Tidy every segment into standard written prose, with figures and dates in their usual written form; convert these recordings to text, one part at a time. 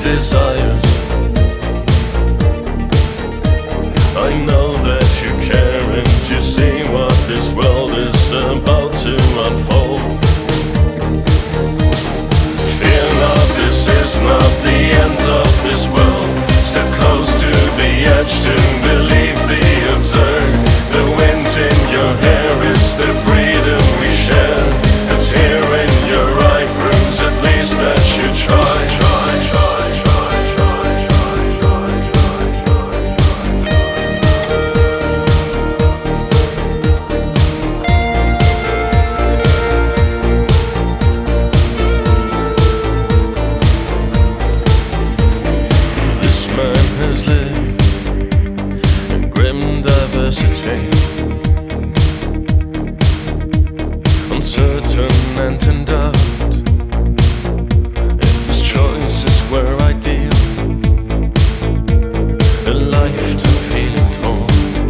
desires. I know that you care and you see what this world is about to unfold. Fear not, this is not the end of this world. Step close to the edge to believe the absurd. The wind in your hair is the freedom we share. It's here in your eye, proves at least that you try. Uncertain and in doubt, if his choices were ideal, a life to feeling torn,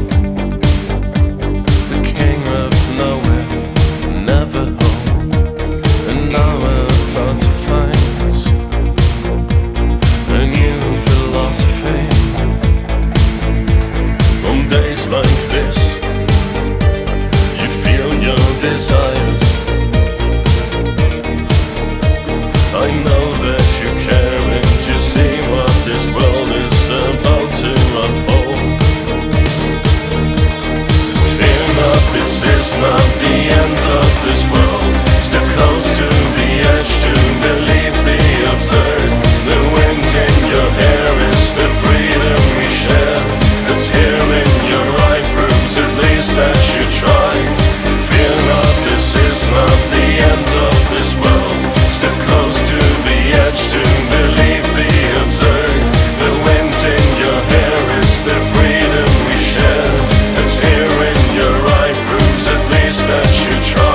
the king of nowhere, never home, and now we're about to find a new philosophy. On days like this, you feel your desires. I know that you care and you see what this world is about to unfold. Fear not, this is not the end of this world. Step close to the edge to believe the absurd. The wind in your hair is the freedom we share. It's here in your eye, proves at least that you try. Fear not, this is not the end of this world. Step close to the edge to believe the absurd. The wind in your hair is the freedom we share. It's here in your eye, proves at least that you try.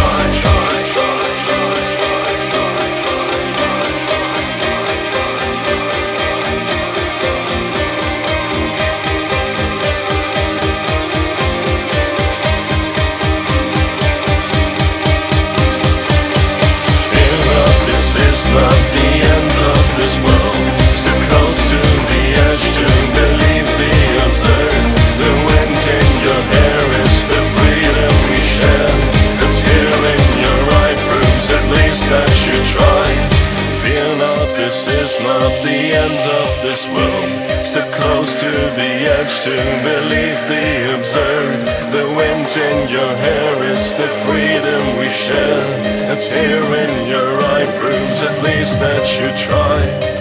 Not the end of this world. Step close to the edge to believe the absurd. The wind in your hair is the freedom we share. It's here in your eye, proves at least that you try. Fear not, this is not the end of this world. Step close to the edge to believe the absurd. The wind in your hair is the freedom we share. It's here in your eye, proves at least that you try.